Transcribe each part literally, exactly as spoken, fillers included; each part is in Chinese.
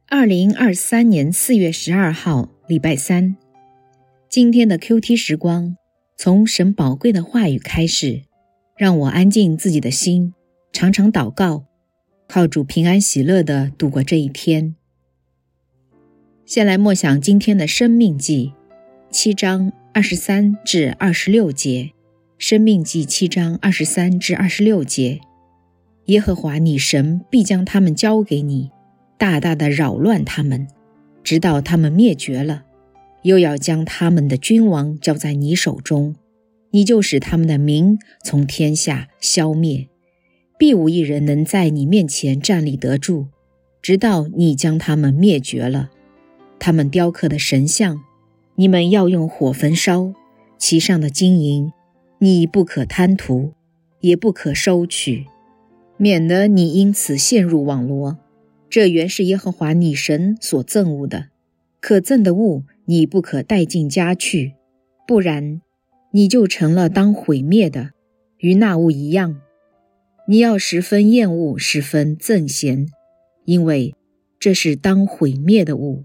二零二三年四月十二号，礼拜三。今天的 Q T 时光，从神宝贵的话语开始，让我安静自己的心，常常祷告，靠主平安喜乐地度过这一天。先来默想今天的生命记七章二十三至二十六节。生命记七章二十三至二十六节。耶和华你神必将他们交给你，大大的扰乱他们，直到他们灭绝了，又要将他们的君王交在你手中，你就使他们的名从天下消灭，必无一人能在你面前站立得住，直到你将他们灭绝了。他们雕刻的神像，你们要用火焚烧，其上的金银，你不可贪图，也不可收取，免得你因此陷入网罗。这原是耶和华你神所憎恶的，可憎的物你不可带进家去，不然你就成了当毁灭的，与那物一样。你要十分厌恶，十分憎嫌，因为这是当毁灭的物。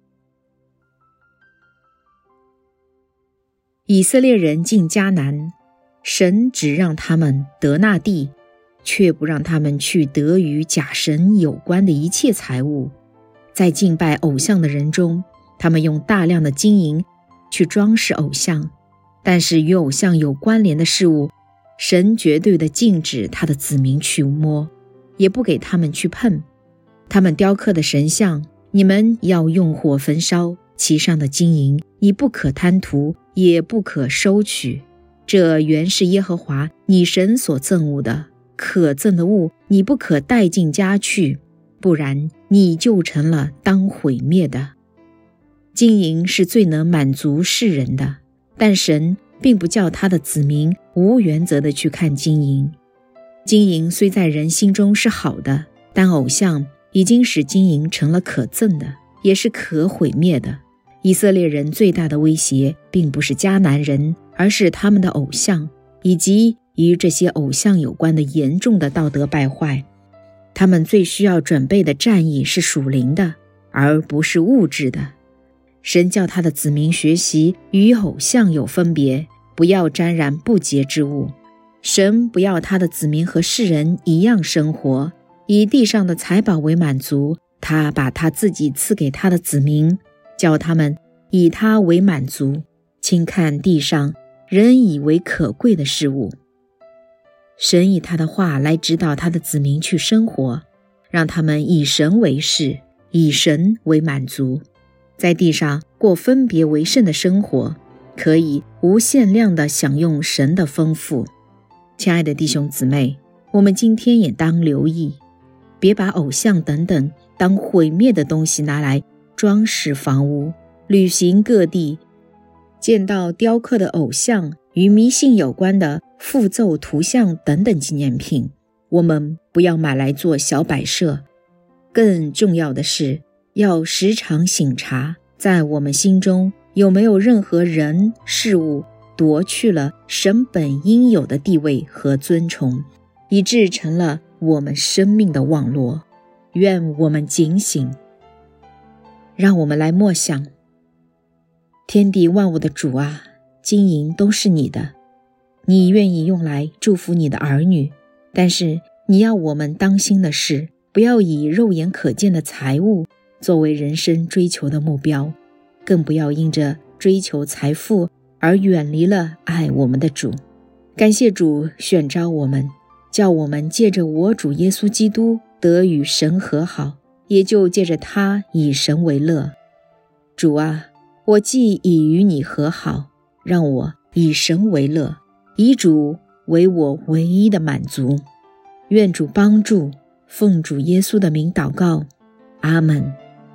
以色列人进迦南，神只让他们得那地，却不让他们去得与假神有关的一切财物。在敬拜偶像的人中，他们用大量的金银去装饰偶像，但是与偶像有关联的事物，神绝对的禁止他的子民去摸，也不给他们去碰。他们雕刻的神像，你们要用火焚烧，其上的金银你不可贪图，也不可收取，这原是耶和华你神所憎恶的，可憎的物你不可带进家去，不然你就成了当毁灭的。金银是最能满足世人的，但神并不叫他的子民无原则的去看金银。金银虽在人心中是好的，但偶像已经使金银成了可憎的，也是可毁灭的。以色列人最大的威胁并不是迦南人，而是他们的偶像，以及与这些偶像有关的严重的道德败坏。他们最需要准备的战役是属灵的，而不是物质的。神叫他的子民学习与偶像有分别，不要沾染不洁之物。神不要他的子民和世人一样生活，以地上的财宝为满足，他把他自己赐给他的子民，叫他们以他为满足，轻看地上人以为可贵的事物。神以他的话来指导他的子民去生活，让他们以神为事，以神为满足，在地上过分别为圣的生活，可以无限量地享用神的丰富。亲爱的弟兄姊妹，我们今天也当留意，别把偶像等等当毁灭的东西拿来装饰房屋。旅行各地，见到雕刻的偶像与迷信有关的符咒图像等等纪念品，我们不要买来做小摆设。更重要的是，要时常省察，在我们心中有没有任何人事物夺去了神本应有的地位和尊崇，以致成了我们生命的网罗。愿我们警醒。让我们来默想，天地万物的主啊，金银都是你的，你愿意用来祝福你的儿女，但是你要我们当心的是，不要以肉眼可见的财物作为人生追求的目标，更不要因着追求财富而远离了爱我们的主。感谢主选召我们，叫我们借着我主耶稣基督得与神和好，也就借着他以神为乐。主啊，我既已与你和好，让我以神为乐，以主为我唯一的满足。愿主帮助，奉主耶稣的名祷告，阿们。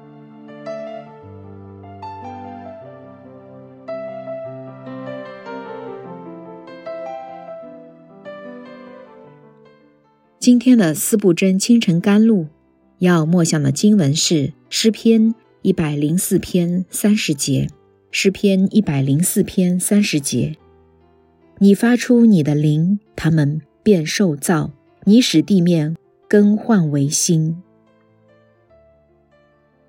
今天的四部真清晨甘露要默想的经文是诗篇一百零四篇三十节。诗篇一百零四篇三十节，你发出你的灵，他们便受造，你使地面更换为新。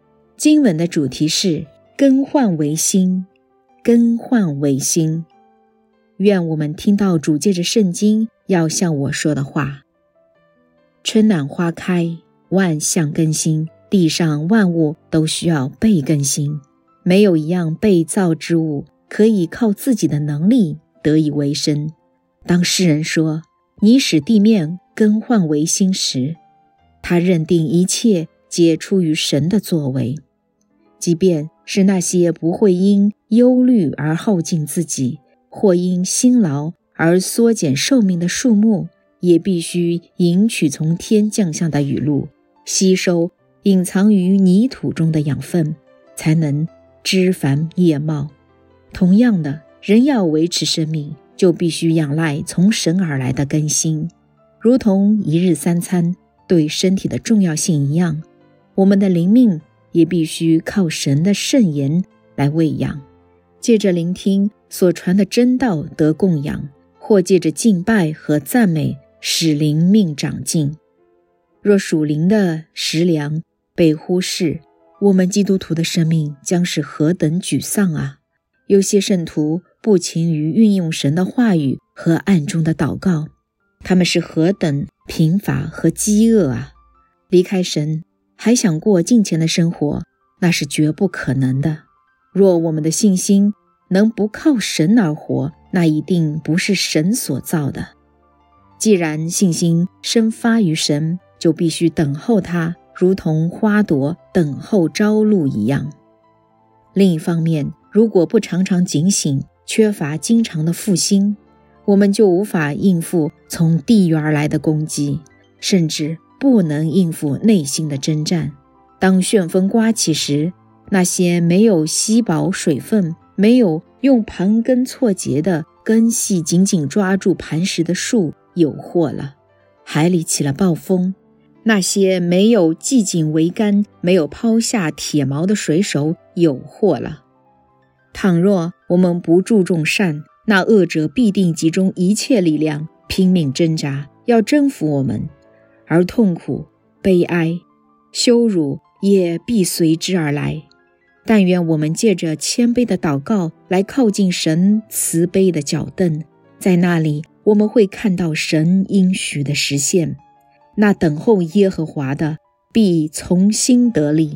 经文的主题是更换为新，更换为新。愿我们听到主借着圣经要向我说的话。春暖花开，万象更新，地上万物都需要被更新，没有一样被造之物可以靠自己的能力得以为生。当诗人说你使地面更换为新时，他认定一切皆出于神的作为，即便是那些不会因忧虑而耗尽自己，或因辛劳而缩减寿命的树木，也必须迎取从天降下的雨露，吸收隐藏于泥土中的养分，才能枝繁叶茂。同样的，人要维持生命，就必须仰赖从神而来的更新。如同一日三餐对身体的重要性一样，我们的灵命也必须靠神的圣言来喂养，借着聆听所传的真道得供养，或借着敬拜和赞美使灵命长进。若属灵的食粮被忽视，我们基督徒的生命将是何等沮丧啊！有些圣徒不勤于运用神的话语和暗中的祷告，他们是何等贫乏和饥饿啊！离开神还想过敬虔的生活，那是绝不可能的。若我们的信心能不靠神而活，那一定不是神所造的。既然信心生发于神，就必须等候他，如同花朵等候朝露一样。另一方面，如果不常常警醒，缺乏经常的复兴，我们就无法应付从地狱而来的攻击，甚至不能应付内心的征战。当旋风刮起时，那些没有吸饱水分，没有用盘根错节的根系紧紧抓住磐石的树有祸了。海里起了暴风，那些没有系紧桅杆，没有抛下铁锚的水手有祸了。倘若我们不注重善，那恶者必定集中一切力量，拼命挣扎，要征服我们，而痛苦、悲哀、羞辱也必随之而来。但愿我们借着谦卑的祷告来靠近神慈悲的脚凳，在那里我们会看到神应许的实现。那等候耶和华的必从心得力。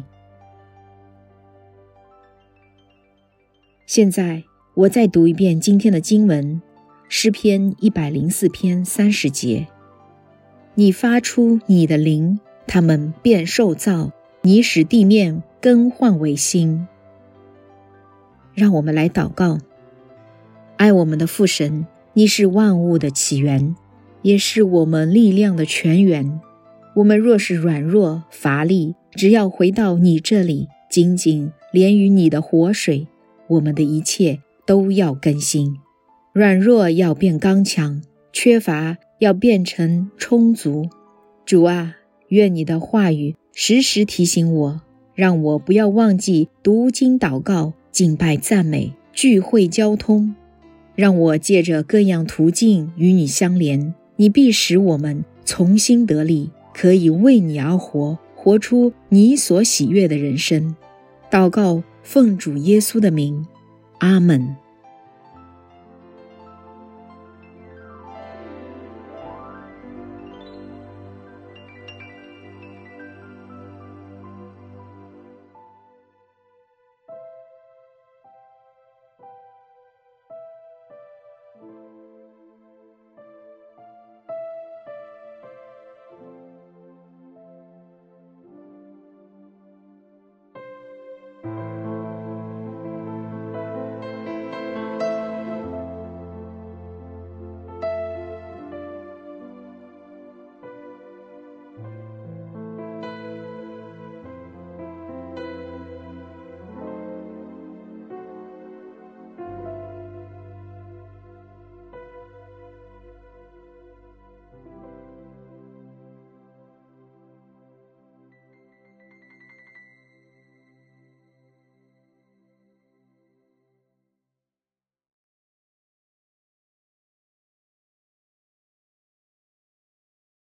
现在我再读一遍今天的经文，诗篇一百零四篇三十节。你发出你的灵，他们便受造，你使地面更换为新。让我们来祷告。爱我们的父神，你是万物的起源，也是我们力量的泉源。我们若是软弱乏力，只要回到你这里，紧紧连于你的活水，我们的一切都要更新。软弱要变刚强，缺乏要变成充足。主啊，愿你的话语时时提醒我，让我不要忘记读经祷告、敬拜赞美、聚会交通。让我借着各样途径与你相连，你必使我们从心得力，可以为你而活，活出你所喜悦的人生。祷告奉主耶稣的名，阿们。